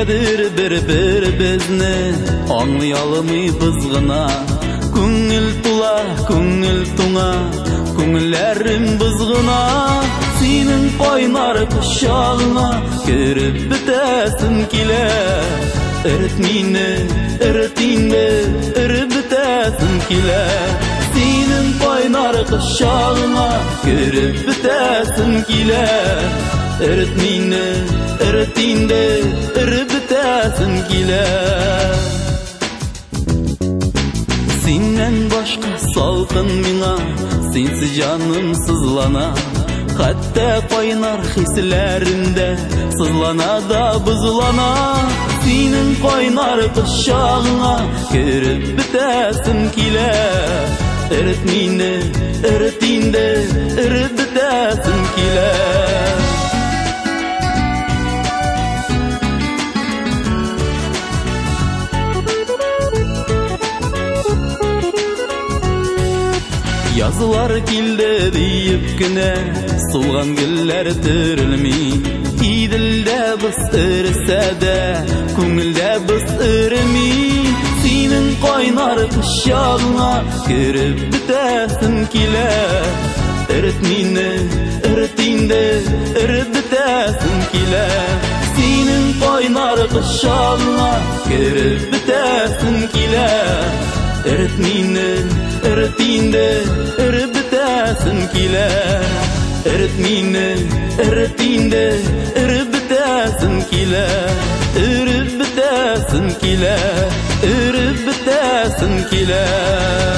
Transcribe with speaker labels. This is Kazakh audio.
Speaker 1: Negedir bir-birimizni anlayalımybız gına. Көңіл тула, көңіл туңа, көңілләрім бызғына. Сенің қойнар құшағыңа кіріп бітәсім келе. Үріт мені, үріт инде, үріп бітәсім келе. Сенің қойнар құшағыңа кіріп бітәсім келе. Үріт мені, үріт инде, үріп бітәсім келе. Сеннен башқа салқын миңа, сенсіз жаным сызлана. Хәтта қойнар хисләрімдә сызлана да бұзылана. Сенің қойнар құшағыңа кіріп бітәсім келе. Үріт мені, үріт инде, үріп бітәсім келе. Yazılar kildi deyip güne, solgan güller türülmi. İdilde biz ırsa da, көңілде biz ırmi. Senin қойнар құшағыңа кіріп бітәсім келе. Үріт мені, үріт инде, үріп бітәсім келе. Senin қойнар құшағыңа кіріп бітәсім келе. Үріт мені, үріт инде, үріп бітәсім келе. Үріт мені, үріт инде, үріп бітәсім келе. Үріп бітәсім келе, үріп бітәсім келе.